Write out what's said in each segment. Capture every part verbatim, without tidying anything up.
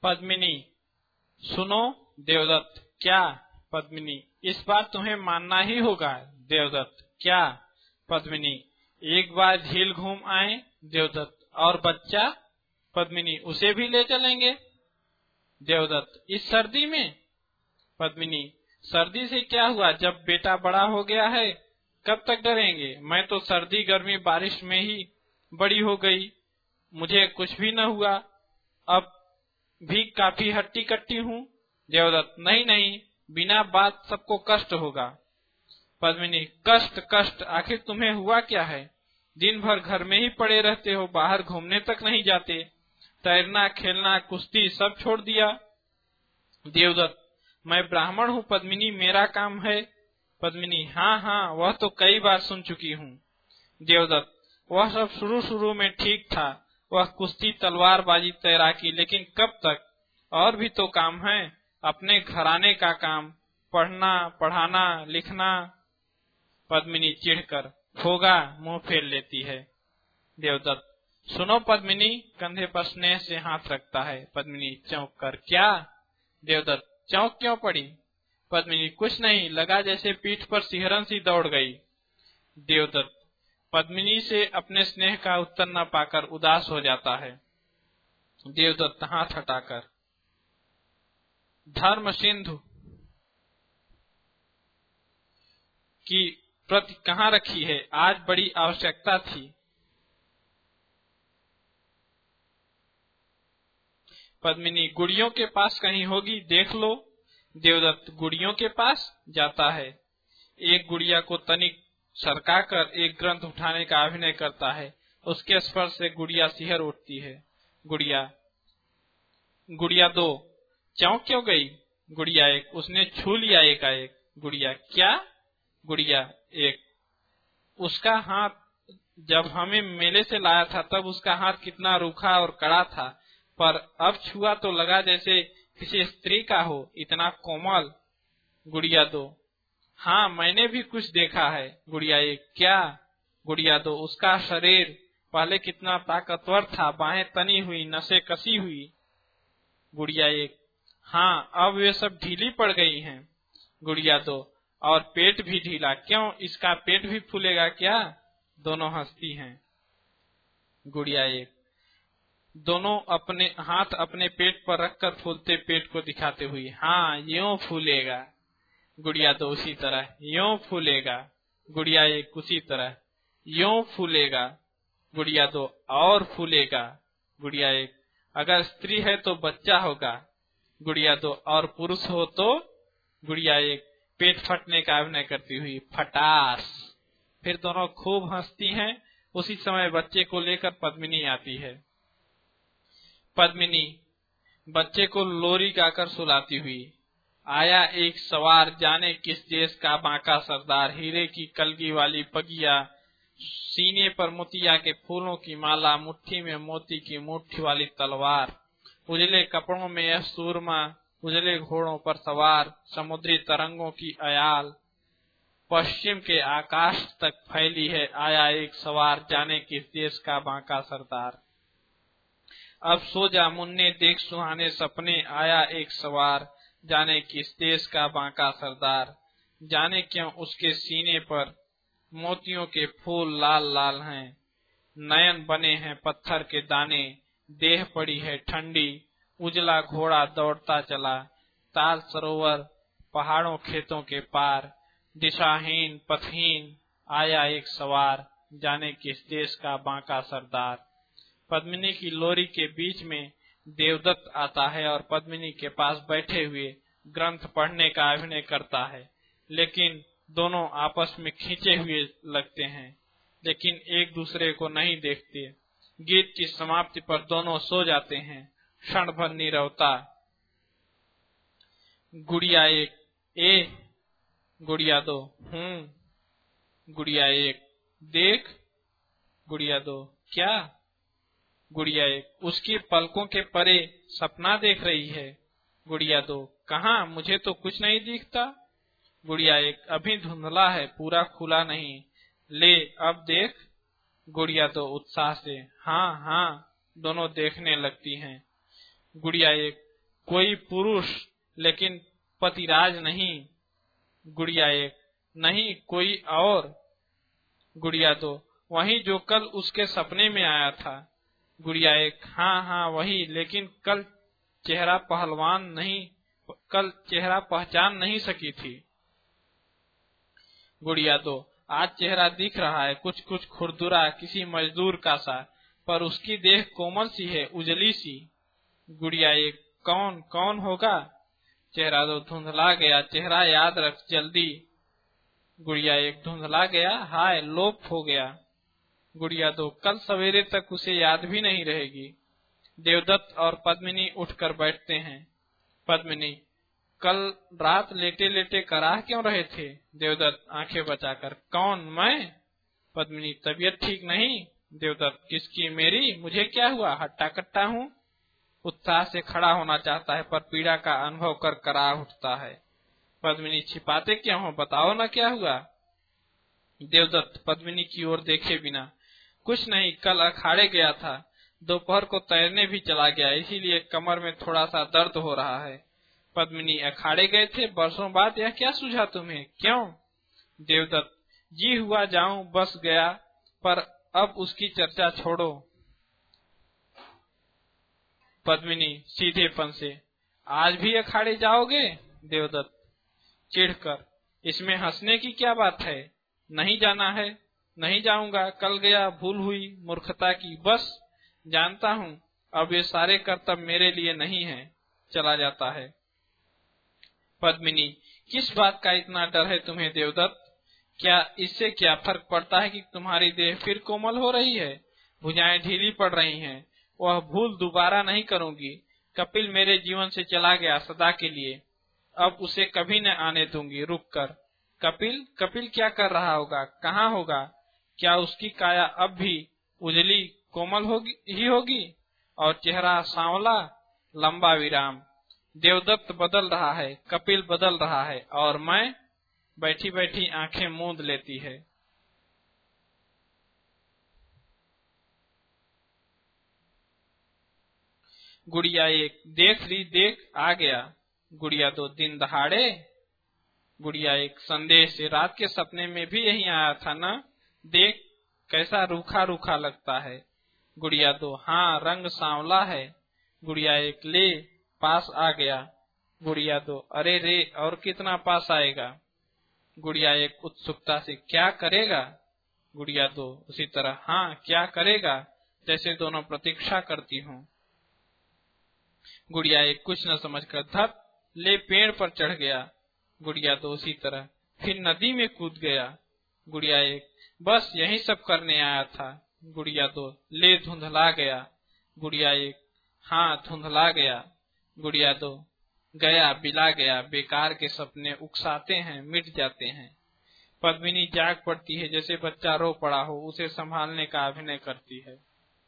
पद्मिनी, सुनो देवदत्त। क्या? पद्मिनी, इस बार तुम्हें मानना ही होगा। देवदत्त, क्या? पद्मिनी, एक बार झील घूम आए। देवदत्त, और बच्चा? पद्मिनी, उसे भी ले चलेंगे। देवदत्त, इस सर्दी में? पद्मिनी, सर्दी से क्या हुआ, जब बेटा बड़ा हो गया है कब तक डरेंगे। मैं तो सर्दी गर्मी बारिश में ही बड़ी हो गई, मुझे कुछ भी न हुआ, अब भी काफी हट्टी कट्टी हूँ। देवदत्त, नहीं नहीं, बिना बात सबको कष्ट होगा। पद्मिनी, कष्ट कष्ट, आखिर तुम्हें हुआ क्या है? दिन भर घर में ही पड़े रहते हो, बाहर घूमने तक नहीं जाते, तैरना खेलना कुश्ती सब छोड़ दिया। देवदत्त, मैं ब्राह्मण हूँ पद्मिनी, मेरा काम है। पद्मिनी, हाँ हाँ, वह तो कई बार सुन चुकी हूँ। देवदत्त, वह सब शुरू शुरू में ठीक था, वह कुश्ती तलवारबाजी तैराकी, लेकिन कब तक, और भी तो काम है, अपने घराने का काम, पढ़ना पढ़ाना लिखना। पद्मिनी चिढ़कर, होगा, मुंह फेर लेती है। देवदत्त, सुनो पद्मिनी, कंधे पर स्नेह से हाथ रखता है। पद्मिनी चौंक कर, क्या? देवदत्त, चौंक क्यों पड़ी? पद्मिनी, कुछ नहीं, लगा जैसे पीठ पर सिहरन सी दौड़ गई। देवदत्त पद्मिनी से अपने स्नेह का उत्तर न पाकर उदास हो जाता है। देवदत्त हाथ हटाकर, धर्म सिंधु की प्रति कहाँ रखी है, आज बड़ी आवश्यकता थी। पद्मिनी, गुड़ियों के पास कहीं होगी, देख लो। देवदत्त गुड़ियों के पास जाता है, एक गुड़िया को तनिक सरकाकर एक ग्रंथ उठाने का अभिनय करता है, उसके स्पर्श से गुड़िया सिहर उठती है। गुड़िया गुड़िया दो, चौंक क्यों गई? गुड़िया एक, उसने छू लिया एकाएक। गुड़िया, क्या? गुड़िया एक, उसका हाथ जब हमें मेले से लाया था तब उसका हाथ कितना रूखा और कड़ा था, पर अब छुआ तो लगा जैसे किसी स्त्री का हो, इतना कोमल। गुड़िया दो, हाँ मैंने भी कुछ देखा है। गुड़िया एक, क्या? गुड़िया दो, उसका शरीर पहले कितना ताकतवर था, बाहें तनी हुई, नसें कसी हुई। गुड़िया एक, हाँ अब वे सब ढीली पड़ गई हैं। गुड़िया दो, और पेट भी ढीला, क्यों, इसका पेट भी फूलेगा क्या? दोनों हंसती हैं। गुड़िया एक, दोनों अपने हाथ अपने पेट पर रखकर फूलते पेट को दिखाते हुए, हाँ यूं फूलेगा। गुड़िया दो, उसी तरह यूं फूलेगा। गुड़िया एक, उसी तरह यूं फूलेगा। गुड़िया दो, और फूलेगा। गुड़िया एक, अगर स्त्री है तो बच्चा होगा। गुड़िया दो, और पुरुष हो तो? गुड़िया एक, पेट फटने का अभिनय करती हुई, फटास। फिर दोनों खूब हंसती हैं। उसी समय बच्चे को लेकर पद्मिनी आती है। पद्मिनी बच्चे को लोरी गाकर सुलाती हुई, आया एक सवार, जाने किस देश का बांका सरदार, हीरे की कलगी वाली पगिया, सीने पर मोतिया के फूलों की माला, मुट्ठी में मोती की मुट्ठी वाली तलवार, उजले कपड़ों में यह सूरमा, उजले घोड़ों पर सवार, समुद्री तरंगों की अयाल, पश्चिम के आकाश तक फैली है, आया एक सवार, जाने किस देश का बांका सरदार। अब सो जा मुन्ने, देख सुहाने सपने, आया एक सवार, जाने किस देश का बांका सरदार। जाने क्यों उसके सीने पर मोतियों के फूल लाल लाल हैं, नयन बने हैं पत्थर के दाने, देह पड़ी है ठंडी, उजला घोड़ा दौड़ता चला, ताल सरोवर पहाड़ों खेतों के पार, दिशाहीन पथहीन, आया एक सवार, जाने किस देश का बांका सरदार। पद्मिनी की लोरी के बीच में देवदत्त आता है और पद्मिनी के पास बैठे हुए ग्रंथ पढ़ने का अभिनय करता है, लेकिन दोनों आपस में खींचे हुए लगते हैं, लेकिन एक दूसरे को नहीं देखते। गीत की समाप्ति पर दोनों सो जाते हैं। क्षण भर नीरवता। गुड़िया एक, ए। गुड़िया दो, हूँ। गुड़िया एक, देख। गुड़िया दो, क्या? गुड़िया एक, उसकी पलकों के परे सपना देख रही है। गुड़िया दो, कहाँ, मुझे तो कुछ नहीं दिखता। गुड़िया एक, अभी धुंधला है, पूरा खुला नहीं, ले अब देख। गुड़िया दो उत्साह से, हाँ हाँ, दोनों देखने लगती हैं। गुड़िया एक, कोई पुरुष लेकिन पतिराज नहीं। गुड़िया एक, नहीं कोई और। गुड़िया दो, वही जो कल उसके सपने में आया था। गुड़िया एक, हाँ हाँ वही, लेकिन कल चेहरा पहलवान नहीं, कल चेहरा पहचान नहीं सकी थी। गुड़िया दो, आज चेहरा दिख रहा है कुछ कुछ खुरदुरा, किसी मजदूर का सा, पर उसकी देह कोमल सी है, उजली सी। गुड़िया एक, कौन कौन होगा? चेहरा दो, धुंधला गया, चेहरा याद रख जल्दी। गुड़िया एक, धुंधला गया, हाय लोप हो गया। गुड़िया दो, कल सवेरे तक उसे याद भी नहीं रहेगी। देवदत्त और पद्मिनी उठकर बैठते हैं। पद्मिनी, कल रात लेटे लेटे कराह क्यों रहे थे? देवदत्त आंखें बचाकर, कौन मैं? पद्मिनी, तबीयत ठीक नहीं? देवदत्त, किसकी? मेरी? मुझे क्या हुआ? हट्टा कट्टा हूँ। उत्साह से खड़ा होना चाहता है पर पीड़ा का अनुभव कर कराह उठता है। पद्मिनी, छिपाते क्यों हो, बताओ ना क्या हुआ? देवदत्त पद्मिनी की ओर देखे बिना, कुछ नहीं, कल अखाड़े गया था, दोपहर को तैरने भी चला गया, इसीलिए कमर में थोड़ा सा दर्द हो रहा है। पद्मिनी, अखाड़े गए थे बरसों बाद, यह क्या सूझा तुम्हें, क्यों? देवदत्त, जी हुआ जाऊं बस गया, पर अब उसकी चर्चा छोड़ो। पद्मिनी सीधेपन से, आज भी अखाड़े जाओगे? देवदत्त चिढ़कर, इसमें हंसने की क्या बात है? नहीं जाना है, नहीं जाऊंगा, कल गया, भूल हुई, मूर्खता की, बस जानता हूँ अब ये सारे कर्तव्य मेरे लिए नहीं है, चला जाता है। पद्मिनी, किस बात का इतना डर है तुम्हें देवदत्त? क्या इससे क्या फर्क पड़ता है कि तुम्हारी देह फिर कोमल हो रही है, भुजाएं ढीली पड़ रही हैं? वह भूल दोबारा नहीं करूंगी। कपिल मेरे जीवन से चला गया सदा के लिए, अब उसे कभी न आने दूंगी। रुक कर, कपिल कपिल क्या कर रहा होगा, कहाँ होगा? क्या उसकी काया अब भी उजली कोमल होगी ही होगी और चेहरा सांवला? लंबा विराम। देवदत्त बदल रहा है, कपिल बदल रहा है, और मैं? बैठी बैठी आंखें मूंद लेती है। गुड़िया एक, देख ली देख, आ गया। गुड़िया दो, दिन दहाड़े? गुड़िया एक, संदेह से, रात के सपने में भी यही आया था ना, देख कैसा रूखा रूखा लगता है। गुड़िया दो, हाँ रंग सांवला है। गुड़िया एक, ले पास आ गया। गुड़िया दो, अरे रे, और कितना पास आएगा? गुड़िया एक उत्सुकता से, क्या करेगा? गुड़िया दो उसी तरह, हाँ क्या करेगा, जैसे दोनों प्रतीक्षा करती हूँ। गुड़िया एक कुछ न समझकर, धत, ले पेड़ पर चढ़ गया। गुड़िया दो उसी तरह, फिर नदी में कूद गया। गुड़िया एक, बस यही सब करने आया था। गुड़िया दो, ले धुंधला गया। गुड़िया एक, हाँ धुंधला गया। गुड़िया दो, गया बिला गया, बेकार के सपने उकसाते हैं, मिट जाते हैं। पद्मिनी जाग पड़ती है, जैसे बच्चा रो पड़ा हो, उसे संभालने का अभिनय करती है।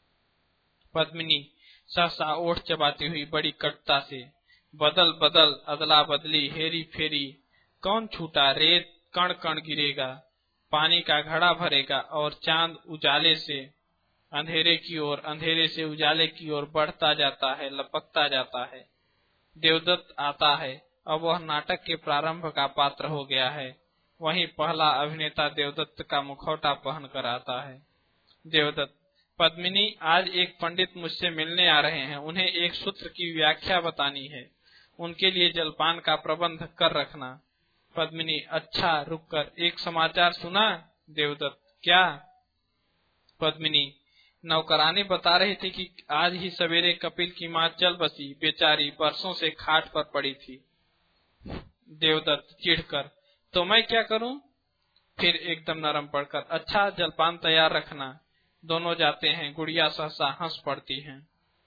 पद्मिनी सहसा ओठ चबाती हुई बड़ी कटुता से, बदल बदल, अदला बदली, हेरी फेरी, कौन छूटा, रेत कण कण गिरेगा, पानी का घड़ा भरेगा, और चांद उजाले से अंधेरे की ओर, अंधेरे से उजाले की ओर बढ़ता जाता है, लपकता जाता है। देवदत्त आता है, अब वह नाटक के प्रारंभ का पात्र हो गया है। वहीं पहला अभिनेता देवदत्त का मुखौटा पहन कर आता है। देवदत्त, पद्मिनी, आज एक पंडित मुझसे मिलने आ रहे हैं, उन्हें एक सूत्र की व्याख्या बतानी है, उनके लिए जलपान का प्रबंध कर रखना। पद्मिनी, अच्छा, रुककर एक समाचार सुना? देवदत्त, क्या? पद्मिनी, नौकरानी बता रही थी कि आज ही सवेरे कपिल की माँ चल बसी, बेचारी बरसों से खाट पर पड़ी थी। देवदत्त चिढ़कर, तो मैं क्या करूं? फिर एकदम नरम पड़कर, अच्छा जलपान तैयार रखना। दोनों जाते हैं। गुड़िया सहसा हंस पड़ती है।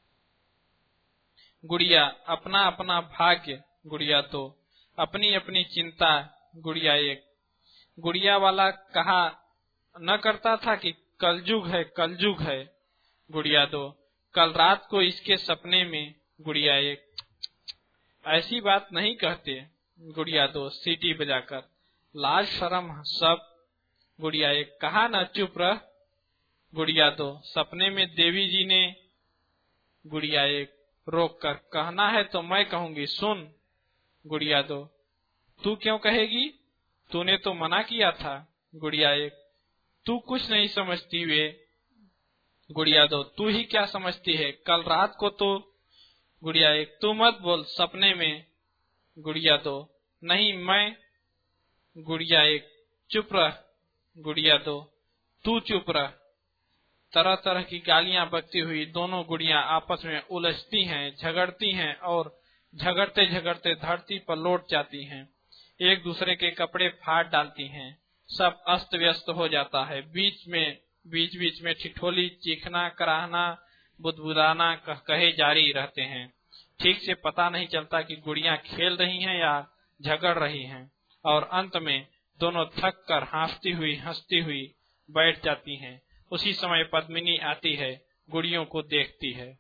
गुड़िया, अपना अपना भाग्य। गुड़िया दो, अपनी अपनी चिंता। गुड़िया एक, गुड़िया वाला कहा न करता था कि कलयुग है, कलयुग है। गुड़िया दो, कल रात को इसके सपने में। गुड़िया एक, ऐसी बात नहीं कहते। गुड़िया दो सीटी बजाकर, लाज शर्म सब। गुड़िया एक, कहा न चुप रह। गुड़िया दो, सपने में देवी जी ने। गुड़िया एक, रोक कर, कहना है तो मैं कहूंगी सुन। गुड़िया दो, तू क्यों कहेगी, तूने तो मना किया था। गुड़िया एक, तू कुछ नहीं समझती वे। गुड़िया दो, तू ही क्या समझती है, कल रात को तो। गुड़िया एक, तू मत बोल, सपने में। गुड़िया दो, नहीं मैं। गुड़िया एक, चुप रह। गुड़िया दो, तू चुप रह। तरह तरह की गालियां बकती हुई दोनों गुड़ियां आपस में उलझती हैं, झगड़ती हैं और झगड़ते झगड़ते धरती पर लौट जाती हैं। एक दूसरे के कपड़े फाड़ डालती हैं। सब अस्त व्यस्त हो जाता है। बीच में बीच बीच में ठिठोली, चीखना, कराहना, बुदबुदाना कहे जारी रहते हैं। ठीक से पता नहीं चलता कि गुड़ियां खेल रही हैं या झगड़ रही हैं। और अंत में दोनों थक कर हाँफती हुई हंसती हुई बैठ जाती हैं। उसी समय पद्मिनी आती है, गुड़ियों को देखती है।